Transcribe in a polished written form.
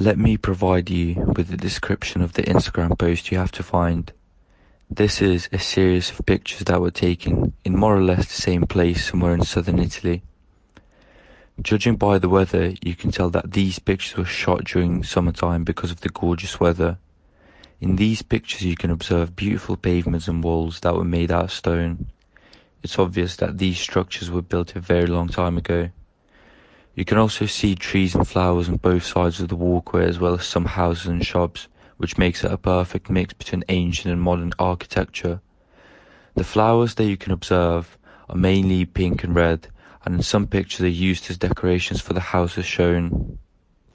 Let me provide you with the description of the Instagram post you have to find. This is a series of pictures that were taken in more or less the same place somewhere in southern Italy. Judging by the weather, you can tell that these pictures were shot during summertime because of the gorgeous weather. In these pictures you can observe beautiful pavements and walls that were made out of stone. It's obvious that these structures were built a very long time ago. You can also see trees and flowers on both sides of the walkway, as well as some houses and shops, which makes it a perfect mix between ancient and modern architecture. The flowers that you can observe are mainly pink and red, and in some pictures are used as decorations for the houses shown.